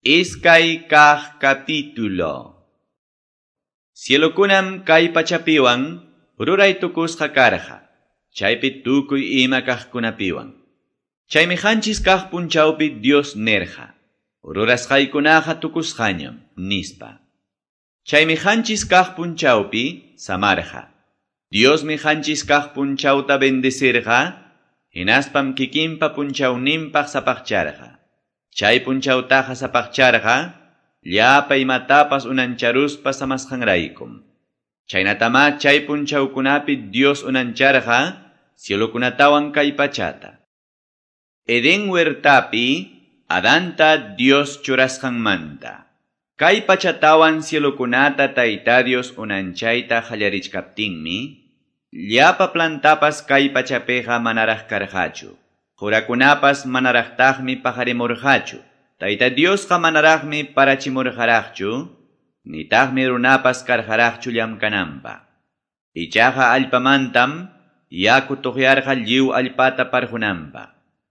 Iskay kaq capítulo. Cielokunam kay pachapiwan ruray tukusqa karqa. Chaypi tukuy ima kaqkunapiwan. Chaymi qanchis kaq punchawpi Dios nerqa. Rurasqaykunaqa tukusqañam nispa. Chaymi qanchis kaq punchawpi samarqa. Diosmi qanchis kaq punchawta bendecirqa. Hinaspam kikinpa punchawninpaq sapaqcharqa. Chay punchawtaqa sapaqcharqa, llapa imatapas unancharuspa samasqanraykum. Chaynatama chay punchawkunapi Dios unancharqa, cielokunatawan kay pachata. Eden huertapi, Adanta Dios churasqanmanta. Kay pachatawan cielokunata Tayta Dios unanchayta qallarichkaptinmi, llapa plantapas kay pachapeqa manaraq karqachu. Jurakunapas manaraqtaqmi pajarimurqachu. Tayta Diosqa manaraqmi parachimurqaraqchu, nitaqmi runapas karqaraqchu llamkananpaq. Ichaqa allpamantam yaku tuqyarqa lliw allpata parjunanpaq.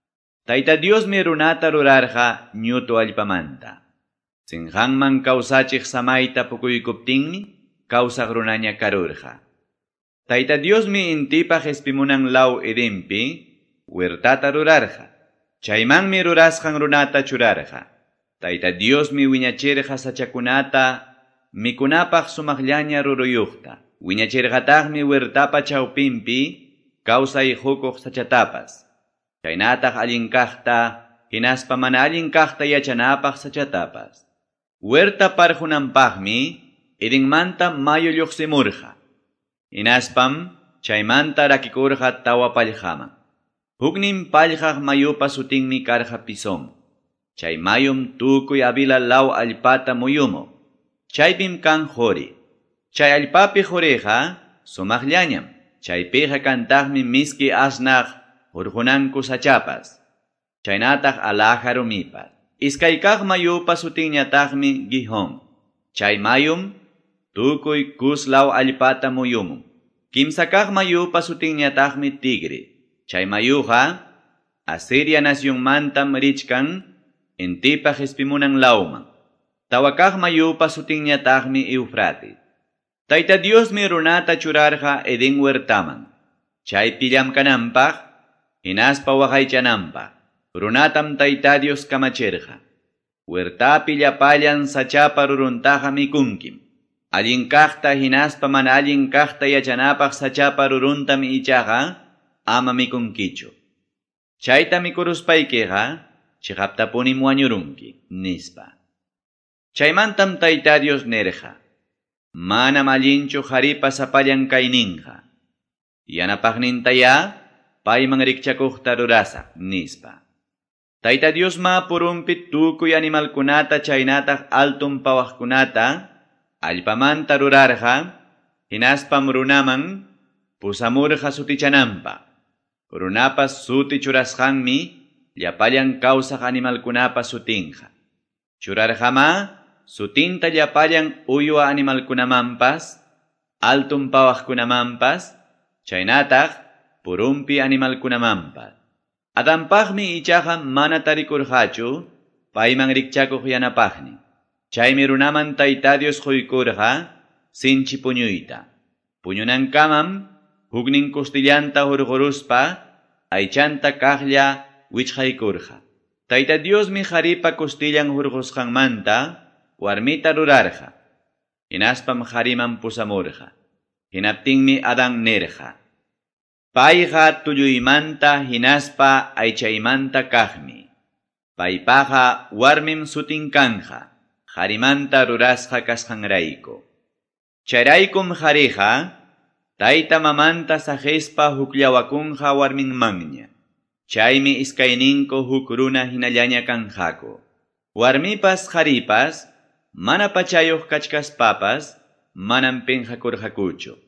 Tayta Diosmi runata rurarqa ñutu allpamanta. Sinqanman kawsachiq samayta pukuykuptinmi kawsaq runaña karurqa. Tayta Diosmi intipaq espimunan law Edenpi huertata rurarqa. Chaymanmi rurasqan runata churarqa. Tayta Diosmi wiñachirqa sachakunata mikunapaq sumaqllaña ruruyuqta. Wiñachirqataqmi huertapa chawpinpi kawsay hukuq sachatapas. Chaynataq allin kaqta, hinaspa mana allin kaqta yachanapaq sachatapas. Huerta parjunanpaqmi Edenmanta mayo lluqsimurqa. Hinaspam chaymanta rakikurqa tawa pallqaman. Huknin pallqaq mayupa sutinmi karqa Pisón. Chay mayum tukuy Avila law allpata muyumo. Chaypim kan Jore. Chay allpapi Joreqa sumaqllañam. Chaypiqa kantaqmi miski asnaq hurjunanku sachapas. Chaynataq alaja rumipas. Iskay kaq mayupa sutinñataqmi Gihón. Chay mayum tukuy kus law allpata muyumo. Kimsa kaq mayupa sutinñataqmi Tigre. Chay mayuqa, Asiria nacionmantam richkan, intipaq espimunan lawman. Tawakaq mayupa sutinñataqmi Eufrates. Tayta Diosmi runata churarqa Eden huertaman. Chaypi llamkananpaq, hinaspa waqaychananpaq. Runatam Tayta Dios kamachirqa. Huertapi llapallan sachapa ruruntaqa mikunkim. Allin kaqta hinaspa mana allin kaqta yachanapaq sachapa ruruntam ichaqa, ama mikunkichu. Chayta mikuruspaykiqa, chiqaptapunim wañurunki, nispa. Chaymantam Tayta Dios nerqa. Manam allinchu qharipa sapallan kayninqa. Yanapaqnintaya, payman rikchakuqta rurasaq, nispa. Tayta Dios ma purunpi tukuy animalkunata chaynataq altun pawaqkunata, allpamanta rurarqa, hinaspam runaman, pusamurqa sutichananpaq. Runapas suti churasqanmi, llapallan kawsaq animalkunapas sutinqa. Churarqama, sutinta llapallan uywa animalkunamanpas, altun pawaqkunamanpas, chaynataq purunpi animalkunamanpas. Adanpaqmi ichaqa mana tarikurqachu, payman rikchakuq yanapaqnin. Chaymi runaman Tayta Dios quykurqa, sinchi puñuyta. Puñunankamam, huknin kustillanta hurquruspa, aychanta kaqlla wichqaykurqa. Tayta Diosmi qharipa kustillan hurqusqanmanta, warmita rurarqa. Hinaspam qhariman pusamurqa. Hinaptinmi Adán nerqa. Payqa tulluymanta hinaspa aychaymanta kaqmi. Paypaqa warmim sutin kanqa. Qharimanta rurasqa kasqanrayku. Chayraykum qhariqa, Tayta mamanta sajespa hukllawakunqa warminmanña. Chaymi iskayninku huk runa hinallaña kanqaku. Warmipas qharipas, mana pachayuq kachkaspapas, manam penqakurqakuchu.